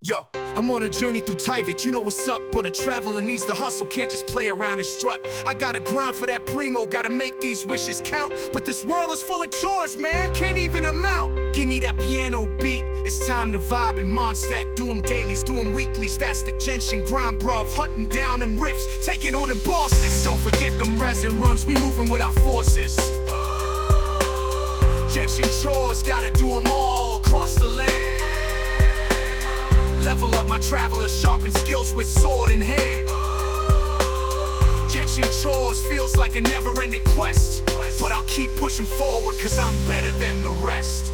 Yo, I'm on a journey through Tyvek, you know what's up. But a traveler needs to hustle, can't just play around and strut. I gotta grind for that primo, gotta make these wishes count. But this world is full of chores, man, can't even amount. Give me that piano beat, it's time to vibe and Mondstack. Do them dailies, do them weeklies, that's the tension. Grind, bruv, hunting down them rips, taking on them bosses. Don't forget them resin runs, we moving with our forces. Jets and chores, gotta do them all across the land. Level up my traveler, sharpen skills with sword in hand. Jets and chores feels like a never-ending quest, but I'll keep pushing forward cause I'm better than the rest.